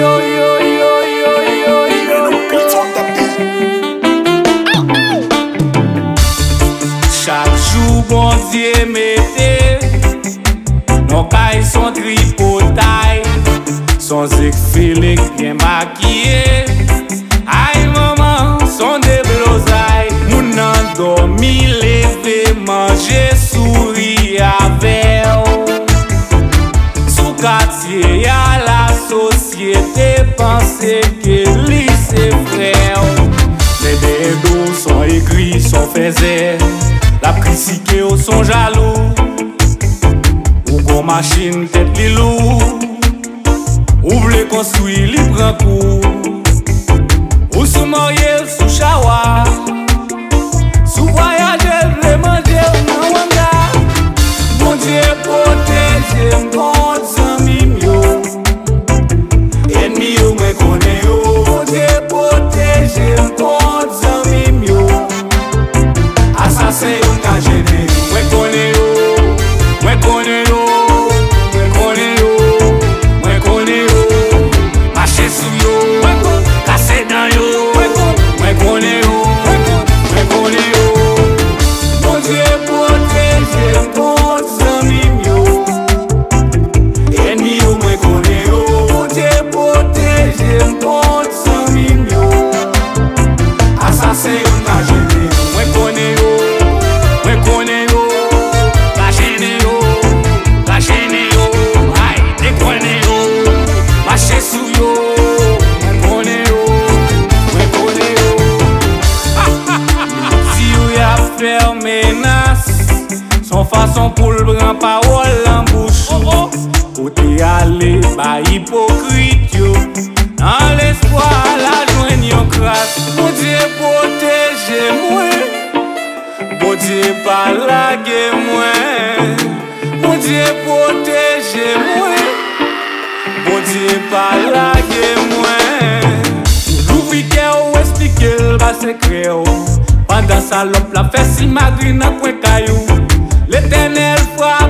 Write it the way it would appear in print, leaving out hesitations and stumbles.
Chaque jour, bon Dieu mettez nos cailles sont tripotailles, son zig-félix bien maquillé. Aïe maman, son déblosaille. Moun nan dormi, levé, manger, souris avec. Sous quartier, y'a la société, pensez que lui c'est frère. Les bédos sont écrits, sont faisés. La critique ou sont jaloux. Ou gon machine tête li lourd. Ou vle construire li prend coup. Ou sous marié sous chawa. Sous voyager vle manger nan wanga. Bon Dieu protège m'kont zami yo. Ennemi yo mwen konnen yo. Bon Dieu protège m'kont zami yo. Assassin yo ka gêné. Mwen konnen yo. Mwen konnen yo. Mwen konnen yo. Mwen konnen yo. Marcher sou yo. Kase dan yo. Mwen konnen yo. Mwen konnen yo. Bon Dieu protège m'kont zami yo. Ennemi yo mwen konnen yo. Bon Dieu protège m'kont zami yo. Assassin yo ka gêné. Mwen konnen yo. Mwen konnen yo. Ka gêné yo. Ka gêné yo. Ay, de konnen yo. Marcher sou yo. Mwen konnen yo. Mwen konnen yo. Si yo y a faire menace, son façon pour le brin parole en bouche. Côté aller, ba hypocrite yo. Dans l'espoir, la joine yon crasse. Bon Dieu protège moi. Bon Dieu pas laguer moi. Bon Dieu protège moi. Bon Dieu pas laguer moi. L'ouvrier ou expliquer le bas secret. Pendant ça l'homme la fait si magri nan point caillou. L'Éternel frappe.